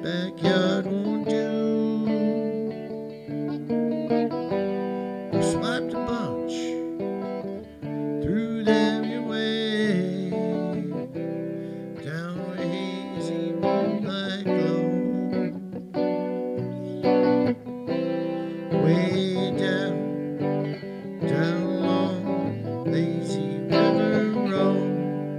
backyard won't do. I swiped a bunch, threw them your way, down where hazy moonlight glows, way down, down along lazy river road.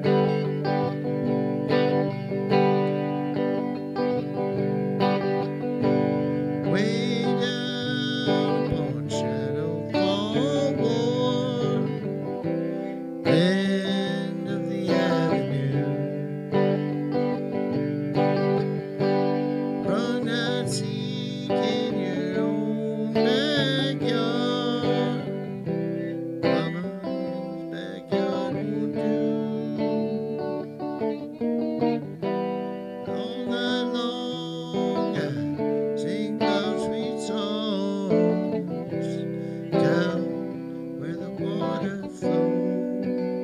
Way down upon Shadow Fall Ward, end of the avenue. Run out, seek in your own backyard. Mama's backyard won't do. All night long I sing love sweet songs down where the water flows,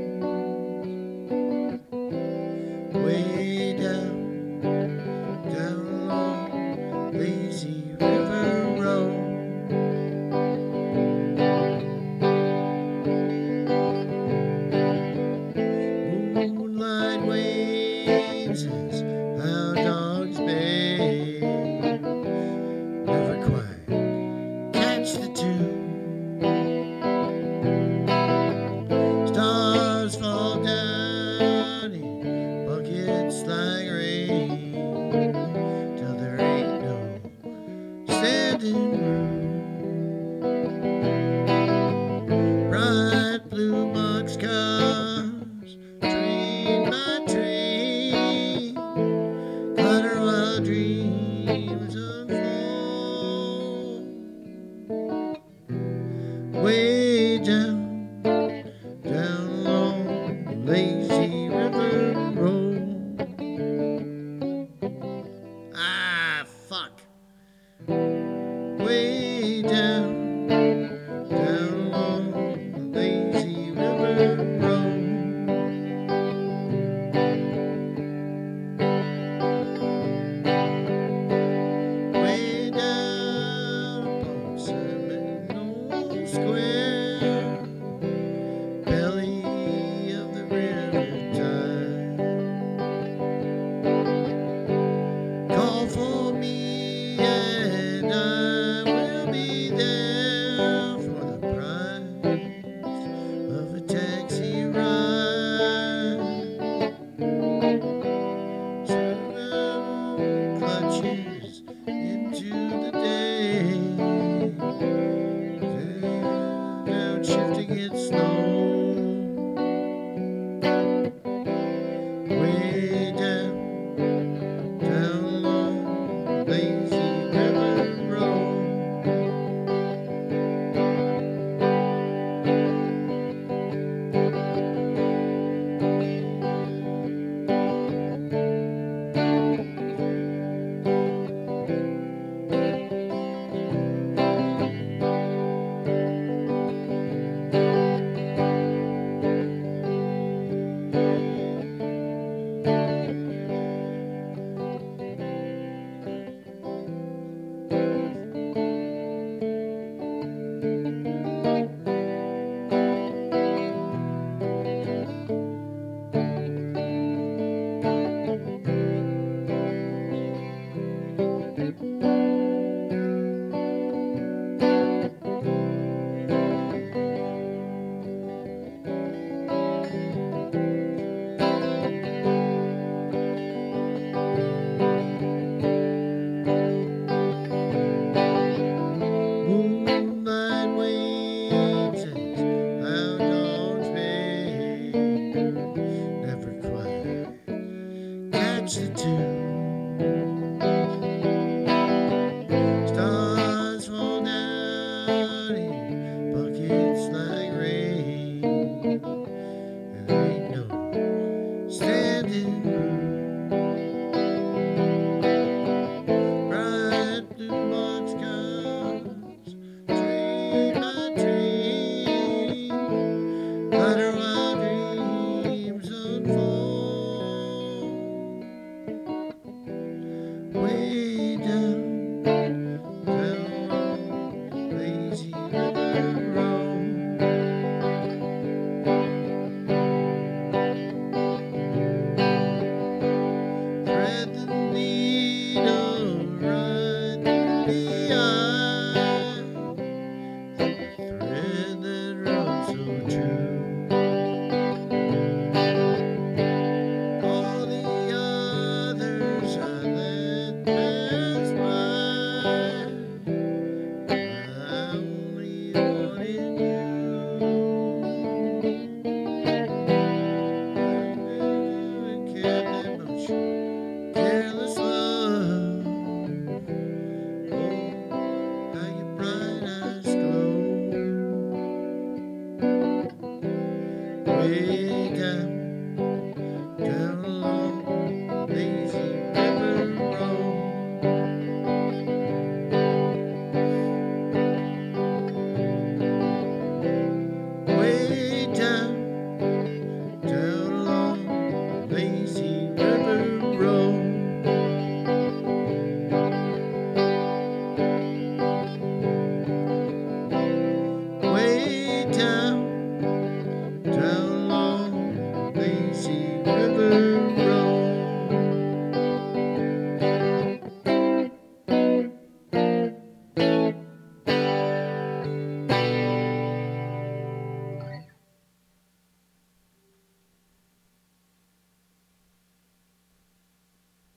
way down, down along lazy river road. Moonlight waves as how dogs bay, never quite catch the tune. Stars fall down in buckets like rain, till there ain't no standing room. Bright blue boxcars, train by train, clutter while dreams unfold. Way down, down along the lazy river road. Ah, fuck. Way down, down along the lazy river road. Way down upon Seminole Square, belly of the river tide. Call for me and I will be there for the price of a taxi ride. Surround clutches into the day, downshifting it slow. Way down, down along lazy river road.